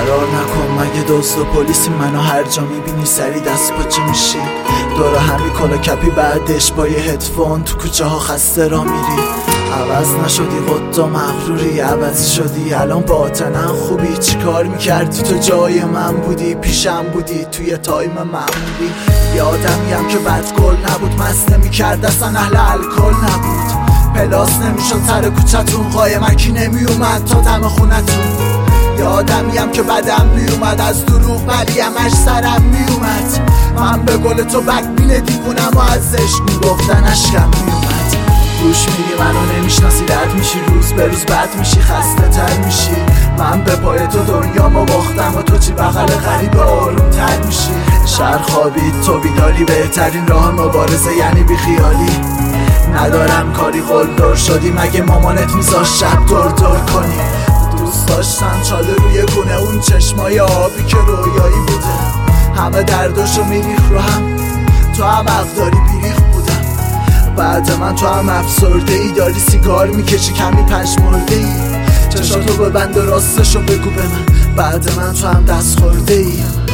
فرار نکن مگه دزد و پلیسی، منو هر جا میبینی سری دست پاچه میشی. دور همی کلا کپی بعدش با یه هدفون تو کوچه ها خسته را میری. عوض نشدی خود و مغروری، عوض شدی الان باطنا خوبی. چی کار میکردی تو جای من بودی، پیشم بودی توی تایم معمولی. یادمیم که بدگل نبود، مست نمیکرد اصلا اهل الکل نبود. پلاس نمیشد سر کوچتون، قایمکی نمیومد تا دم خونتون. یادمیم که بدم میومد از دروغ ولی همش سرم میومد. من به گل تو بدبین دیوونم و از عشق میگفتن اشکم میومد. گوش میدی منو نمیشناسی، رد میشی روز به روز بد میشی، خسته تر میشی. من به پای تو دنیامو باختم و تو چی بغل غریب آروم تر میشی. شهر خوابید تو بیداری، بهترین راه مبارزه یعنی بیخیالی. ندارم کاری قلدر شدی، مگه مامانت میذاش شب دور دور کنی. دوست داشتم چاله روی گونه اون چشمای آبی که رویایی بوده. همه درداشو میریخ رو هم، تو هم اقداری بیریخ بودم. بعد من تو هم افسرده ای، داری سیگار میکشی کمی پشمرده ای. چشاتو ببند و راستشو بگو به من، بعد من تو هم دست خورده ای.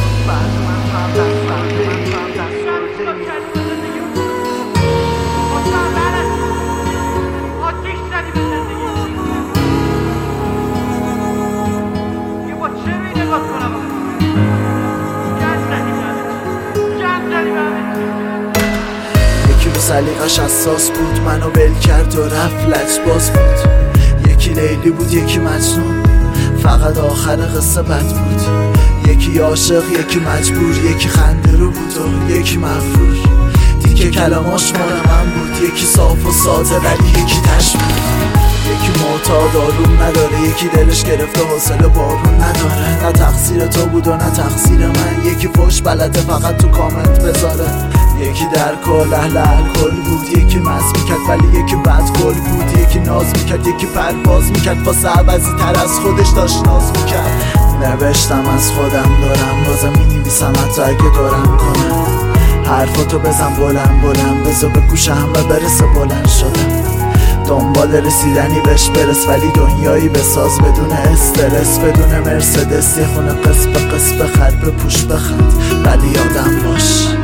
یکی رو سلیقش اساس بود، منو ول کرد و رفت لجباز بود. یکی لیلی بود یکی مجنون، فقط آخر قصه بد بود. یکی عاشق یکی مجبور، یکی خنده رو بود و یکی مغرور. دیگه کلاماش مال من بود، یکی صاف و ساده ولی یکی تش بود. یکی معتاد آروم نداره، یکی دلش گرفته حوصله بارون نداره. نه تقصیر تو بود و نه تقصیر من، یکی فوش بلده فقط تو کامنت بذاره. یکی در کل اهل الکل بود، یکی مست میکرد ولی یکی بدگل بود. یکی ناز میکرد یکی پرواز میکرد، واسه عوضی تر از خودش داشت ناز میکرد. نوشتم از خودم دارم، بازم مینویسم حتی اگه دارم کنم. حرفاتو بزن بلند بلند، بذار به گوشم و برسه بلند شدم. دنبال رسیدنی بهش برس ولی دنیایی بساز بدون استرس، بدون مرسدس. یه خونه قص به قص بخر، بپوش بخند ولی یادم باش